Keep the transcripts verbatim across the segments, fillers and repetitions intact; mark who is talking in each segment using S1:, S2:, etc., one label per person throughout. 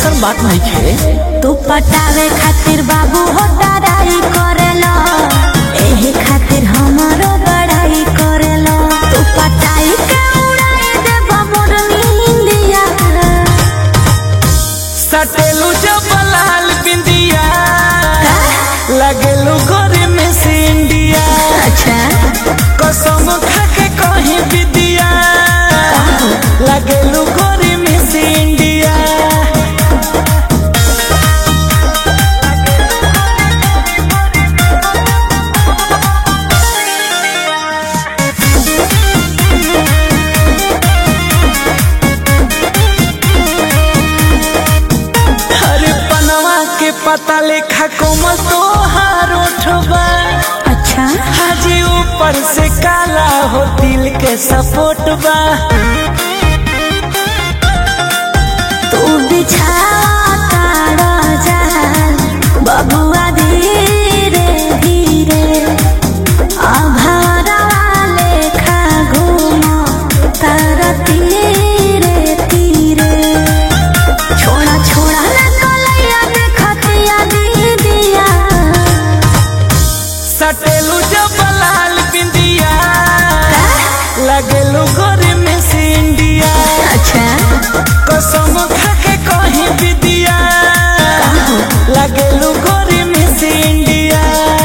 S1: ऐसा बात नहीं खे।
S2: तू पटावे खातिर बाबू हो डराई करेला, एही खातिर हमारो बड़ाई करेला। तू पटाई के उड़ाई दे बाबूर नींदिया,
S1: सटेलू जब लाल बिंदिया लगेलू गोरी में से इंडिया।
S2: अच्छा
S1: कसम खा के कहीं बिदिया लगेलू गोरी में से इंडिया। हरे पनवा के पता लेखा कोमल तोहार उठबा।
S2: अच्छा
S1: हाजी ऊपर से काला हो दिल के सपोर्ट बा।
S2: तू बिछाता जाल बबुआ धीरे धीरे, आभारा लेखा घूमो तारा तीरे तीरे। छोड़ा छोड़ा न कलैया देखतिया दीदिया,
S1: सटेलू जब लाल बिंदिया लगेलू गोरी में से इंडिया।
S2: अच्छा
S1: कसम खा के कहीं बिदिया लगेलू गोरी में से इंडिया।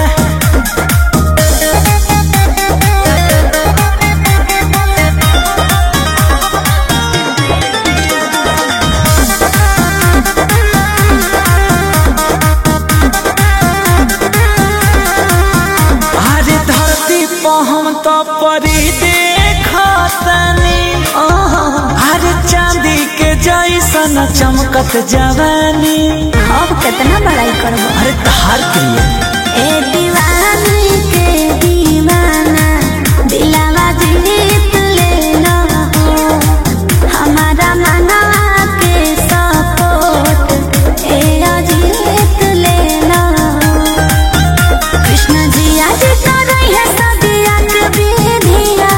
S1: अरे धरती पर हम तो परी देखतनी, अरे चांदी के जैसन चमकत जवानी।
S2: अब कितना बड़ाई करबो।
S1: अरे तहार के लिए
S2: ए दीवानी के दीवाना दिलावा जीत लेना हो, हमारा मनवा के सपोर्ट ए जीत लेना हो। कृष्ण जी आज तो रही है सदिया के विधिया,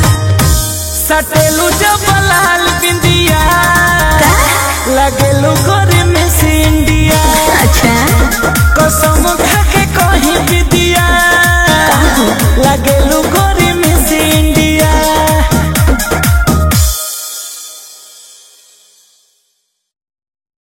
S1: सटेलू जब लाल बिंदिया लगेलू